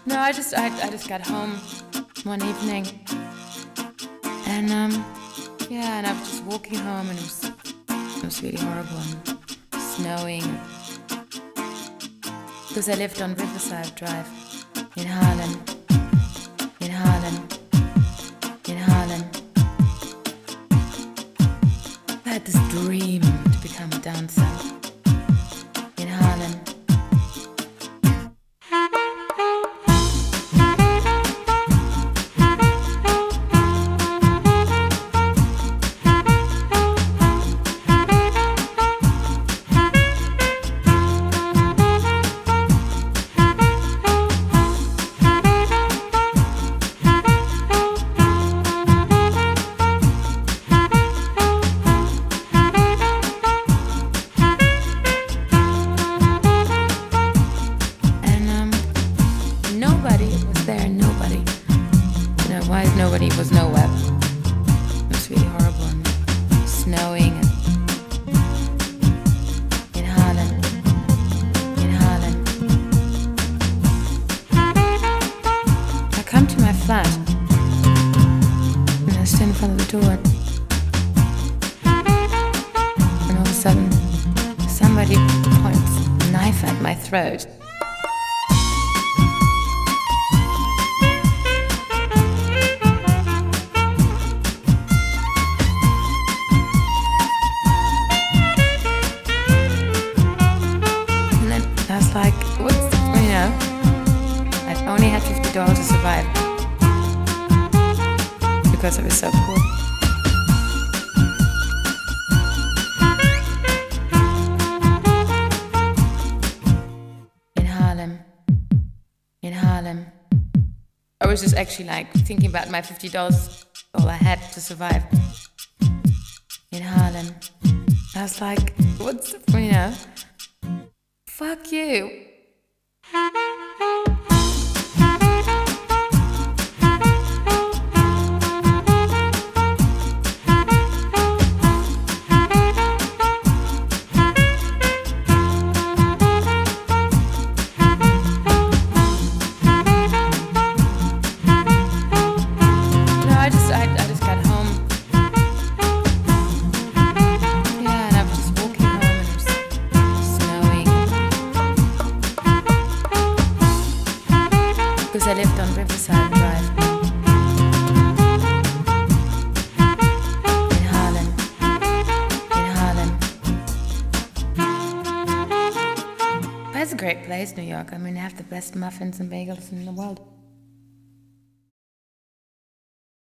No, I just got home one evening, and and I was just walking home, and it was really horrible and snowing. Because I lived on Riverside Drive in Harlem, in Harlem, in Harlem. I had this dream to become a dancer in Harlem. Nobody was nowhere. It was really horrible and snowing in Harlem, in Harlem. I come to my flat and I stand in front of the door, and all of a sudden somebody points a knife at my throat. Like, I only had $50 to survive because I was so poor. In Harlem, in Harlem. I was just actually like thinking about my $50, all I had to survive. In Harlem. I was like, fuck you. I just got home. Yeah, and I was just walking home, and it was snowing. Because I lived on Riverside Drive in Harlem, in Harlem. But it's a great place, New York. I mean, they have the best muffins and bagels in the world.